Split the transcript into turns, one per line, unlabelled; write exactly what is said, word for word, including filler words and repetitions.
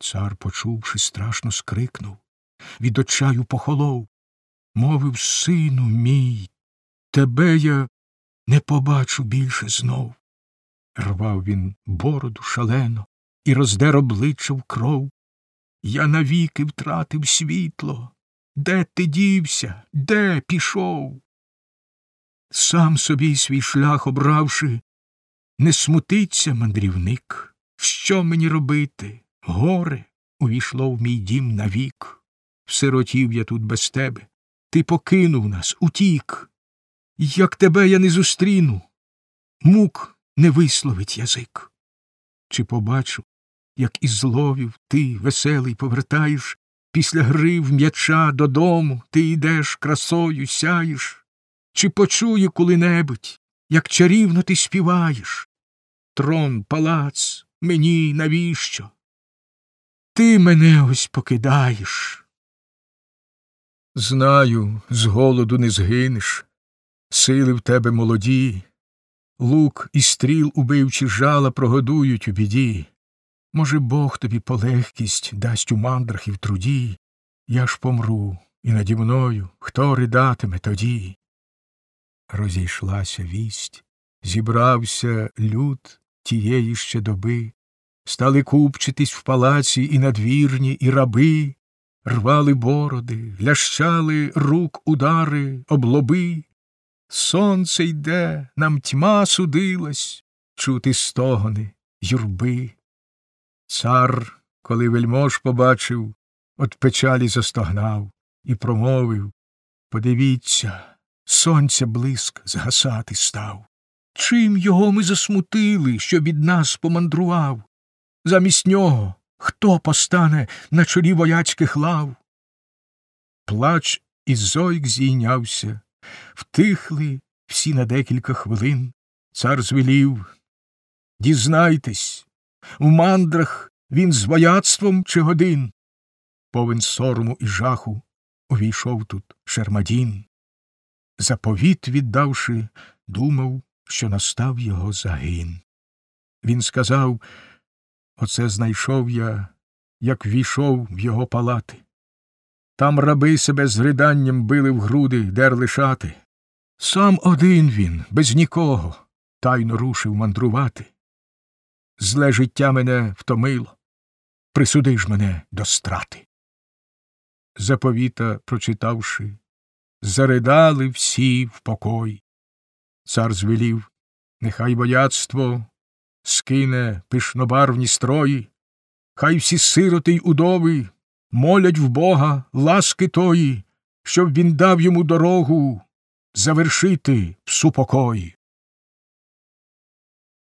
Цар, почувши, страшно скрикнув, від очаю похолов, мовив: сину мій, тебе я не побачу більше знов. Рвав він бороду шалено і роздер обличчя в кров. Я навіки втратив світло. Де ти дівся? Де пішов? Сам собі свій шлях обравши, не смутиться мандрівник. Що мені робити? Горе увійшло в мій дім навік. Всиротів я тут без тебе. Ти покинув нас, утік. Як тебе я не зустріну, мук не висловить язик. Чи побачу, як із ловів ти, веселий, повертаєш, після гри в м'яча додому ти йдеш, красою сяєш? Чи почую коли-небудь, як чарівно ти співаєш? Трон, палац, мені навіщо? Ти мене ось покидаєш. Знаю, з голоду не згинеш, сили в тебе молоді, лук і стріл убивчі жала прогодують у біді. Може, Бог тобі полегкість дасть у мандрах і в труді, я ж помру, і наді мною хто ридатиме тоді? Розійшлася вість, зібрався люд тієї ще доби, стали купчитись в палаці і надвірні, і раби, рвали бороди, лящали рук удари об лоби. Сонце йде, нам тьма судилась, чути стогони юрби. Цар, коли вельмож побачив, от печалі застогнав і промовив: подивіться, сонця блиск згасати став. Чим його ми засмутили, що від нас помандрував? Замість нього хто постане на чолі вояцьких лав? Плач і зойк зійнявся, втихли всі на декілька хвилин. Цар звелів: дізнайтесь, в мандрах він з вояцтвом чи годин? Повен сорому і жаху увійшов тут Шермадін. Заповіт віддавши, думав, що настав його загин. Він сказав: оце знайшов я, як ввійшов в його палати. Там раби себе з риданням били в груди, дерли шати. Сам один він, без нікого, тайно рушив мандрувати. Зле життя мене втомило, присуди ж мене до страти. Заповіта прочитавши, заридали всі в покой. Цар звелів: нехай вояцтво скине пишнобарвні строї, хай всі сироти й удови молять в Бога ласки тої, щоб він дав йому дорогу завершити в супокої.